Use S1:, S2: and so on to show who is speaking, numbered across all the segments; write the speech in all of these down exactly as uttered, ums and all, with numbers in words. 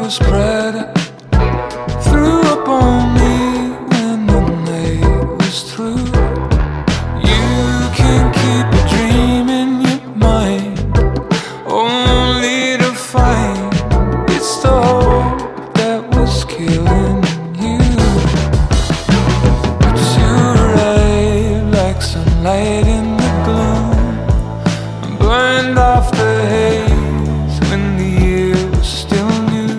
S1: was spread threw up on me when the night was through. You can keep a dream in your mind, only to find it's the hope that was killing you. But you arrived like sunlight in the gloom, burned off the haze when the year was still new,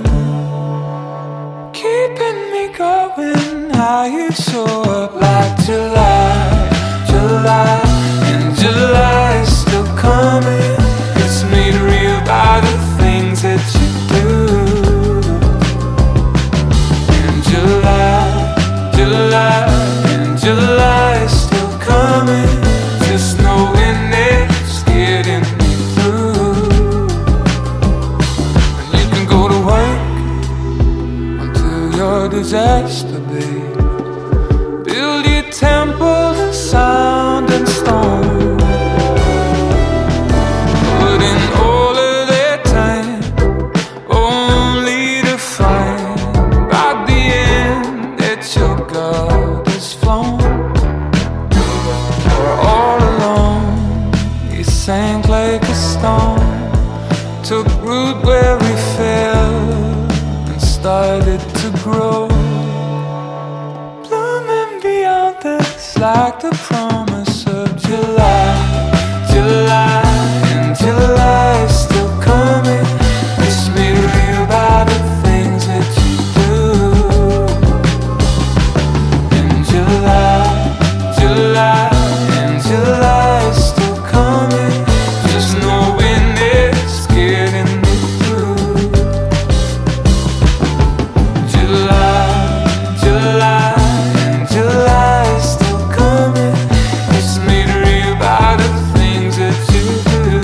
S1: keeping me going. How you show up like July, July, and July is still coming. It's made real by the things that you do. And July, July, and July is still coming. Just knowing it's getting me through. And you can go to work until your disaster, babe. Build your temple of sound and stone, put in all of their time, only to find by the end that your God is flown. Or all alone, he sank like a stone, took root where we fell and started to grow, blooming beyond us like the promise of July, July, and July is still coming. It's made real by the things that you do. And July, July, and July is still coming. Just knowing it's getting me through. July, July, and July is still coming. It's made real by the things that you do.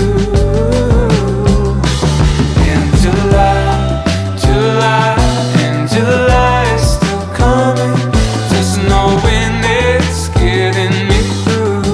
S1: And July, July, and July is still coming. Just knowing it's getting me through.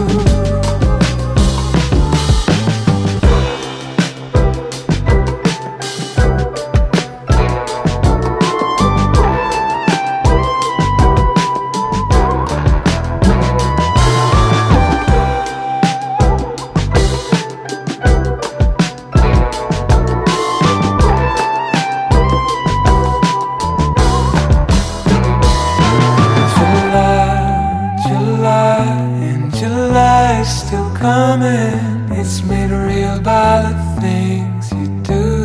S1: July, July, and July is still coming. It's made real by the things you do.